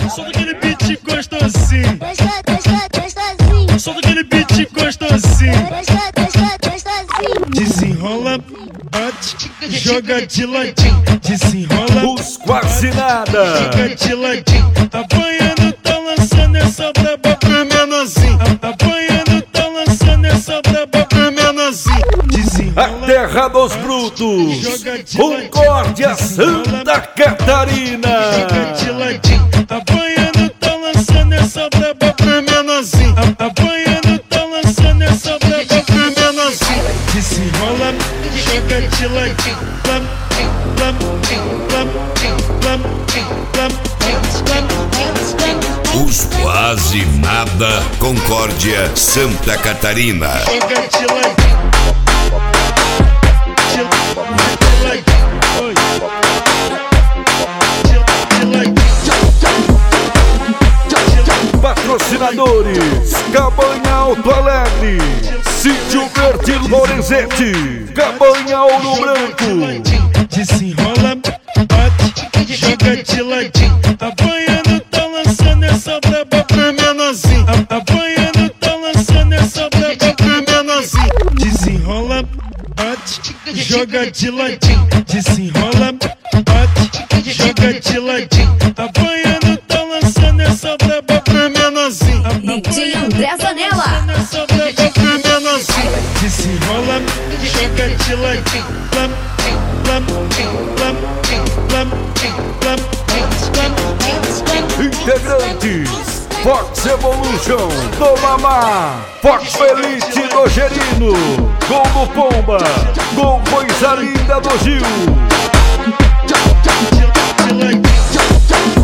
Solta aquele beat gostosinho. Solta aquele beat gostosinho. Desenrola, bate, joga de ladinho. Desenrola, os quase nada. joga de ladinho. Apanhando, tá lançando essa braba pro menorzinho. Apanhando, tá lançando essa braba pro menorzinho. A terra dos brutos, Concórdia, Santa Catarina. Joga de ladinho. Apanhando, tá lançando essa braba pro menorzinho. Apanhando, tá lançando essa braba pro menorzinho. Desenrola, joga de ladinho. Lam, lam, lam, lam, lam, lam. Os quase nada, Concórdia, Santa Catarina. Joga de ladinho. Patrocinadores: Cabanha Alto Alegre, Sítio Verde Lorenzetti, Cabanha Ouro Branco. Desenrola, bate, joga de ladinho. Apanhando, tá lançando essa braba pro menorzinho. Apanhando, tá lançando essa braba pro menorzinho. Desenrola, bate, joga de ladinho. Desenrola, bate, joga de ladinho. Apanhando, tá lançando essa braba pro menorzinho. DJ André Zanella. Essa braba pro menorzinho. Desenrola, joga de ladinho. Lam, lam, lam, lam, lam, lam. Integrantes: Fox Evolution do Mamá, Fox Elite do Gerino, Gol do Pomba, Gol Coisa Linda do Gil.